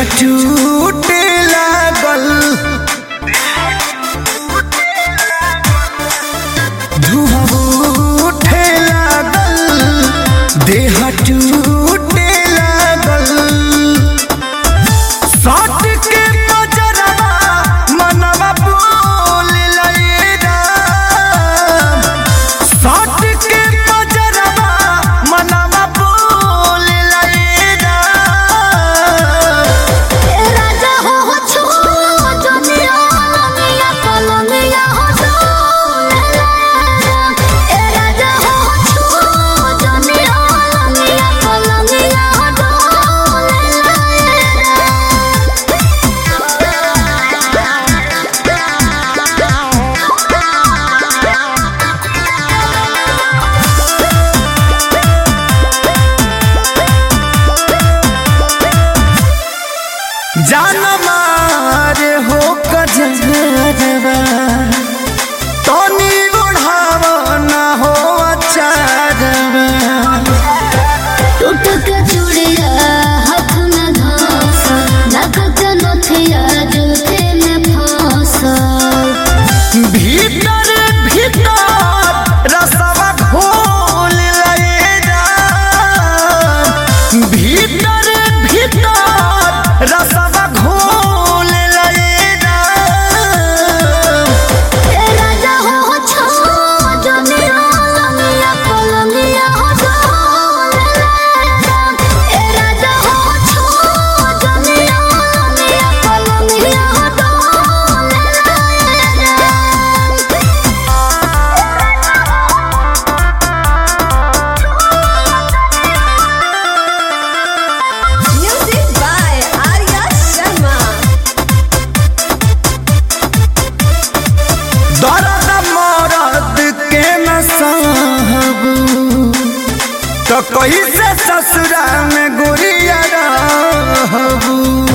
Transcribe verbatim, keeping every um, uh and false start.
टूटे लागल धुआं उठे लागल देह टूटे लागल सट के बजरवा मनवा बोल लैरा सट के बजरवा मनवा बोल लैरा ए राजा हो हो छो दुनिया लमिया कलमिया हो डोले ए राजा हो हो छो दुनिया लमिया कलमिया हो जान मारे हो कजरवा तनी ओढ़ावा ना हो अचारवा टूट के चूड़िया हाथ में घास नक के नथिया जूते में फांस भीतर भीतर रसवा घोल लैरा भीतर भीतर रसवा घोल लैरा ए राजा हो हो छो दुनिया लमिया कलमिया हो डोले ए राजा हो हो छो दुनिया लमिया कलमिया हो Music by Arya Sharma. दर्द मरद के न सहबू तो कैसे ससुरा में गुरिया रहबू